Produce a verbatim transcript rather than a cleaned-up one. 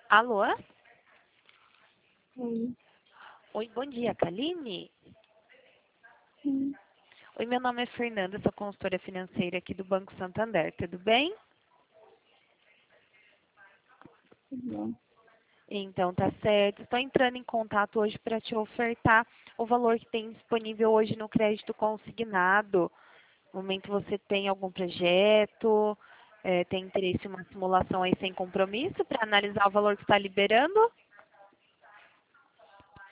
Alô? Oi, Oi, bom dia, Kaline? sim, Oi, meu nome é Fernanda, sou consultora financeira aqui do Banco Santander, tudo bem? tudo bom. Então, tá certo. Estou entrando em contato hoje para te ofertar o valor que tem disponível hoje no crédito consignado. No momento você tem algum projeto, eh, tem interesse em uma simulação aí sem compromisso para analisar o valor que está liberando?